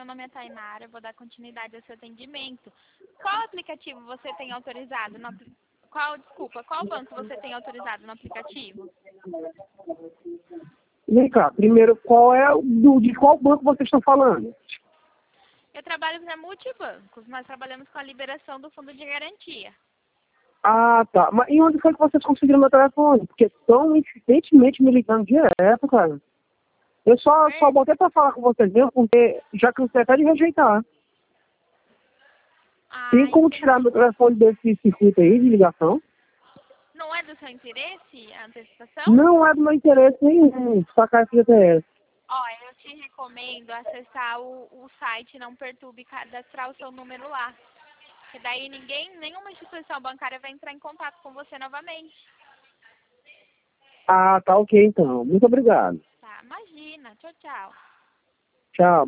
meu nome é Tainara, eu vou dar continuidade ao seu atendimento. Qual aplicativo você tem autorizado? Qual banco você tem autorizado no aplicativo? Vem cá, primeiro, de qual banco vocês estão falando? Eu trabalho para multibancos, nós trabalhamos com a liberação do fundo de garantia. Ah, tá. Mas e onde foi que vocês conseguiram meu telefone? Porque estão insistentemente me ligando direto, cara. Eu só botei pra falar com vocês mesmo, porque já cansei até de rejeitar. Tem como tirar meu telefone desse circuito aí de ligação? Não é do seu interesse a antecipação? Não é do meu interesse nenhum sacar esse GTS. Ó, eu te recomendo acessar o site Não Perturbe e cadastrar o seu número lá. Que daí nenhuma instituição bancária vai entrar em contato com você novamente. Ah, tá ok então. Muito obrigado. Tá, imagina. Tchau, tchau. Tchau.